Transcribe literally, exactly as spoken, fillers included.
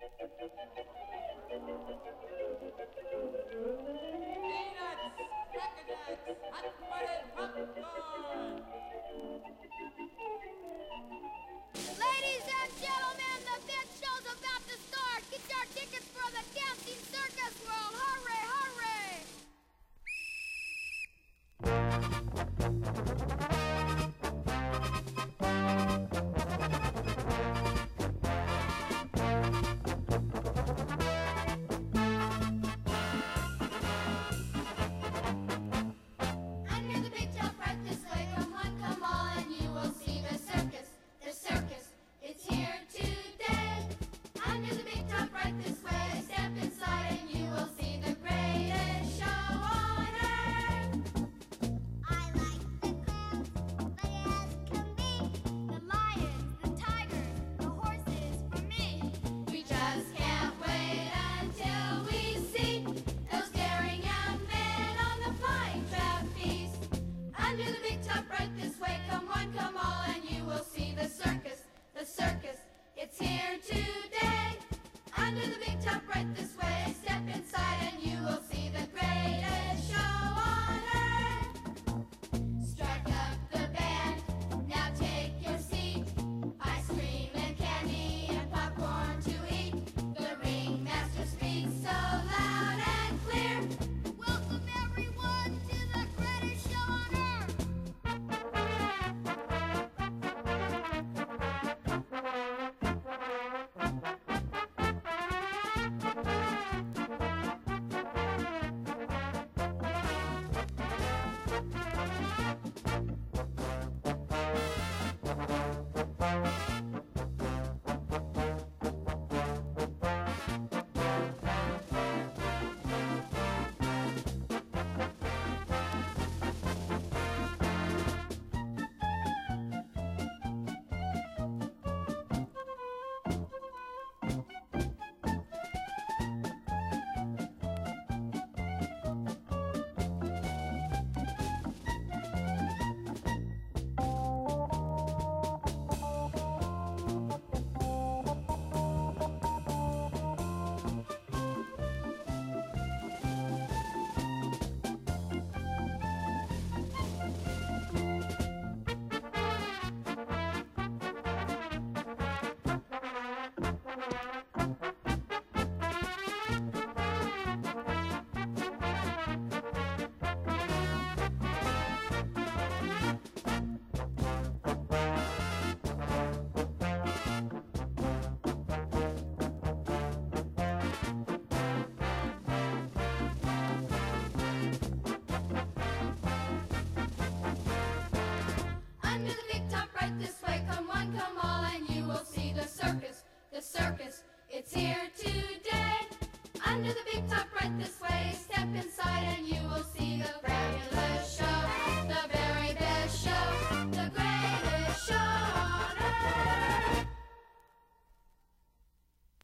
Peanuts, Cracker Jacks, hot buttered popcorn. Ladies and gentlemen, the big show's about to start. Get your tickets for the Dancing Circus World. Hurry, hurry! Under the big top right this way, come one, come all, and you will see the circus. The circus, it's here today. Under the big top right this way, step inside and you will see the greatest show on earth. I like the clowns, big as can be. The lions, the tigers, the horses for me. We just can't wait until we see those daring young men on the flying trapeze. Under the big top right this way, come one, come all, and you will see the circus. The circus, it's here today. Under the big top right this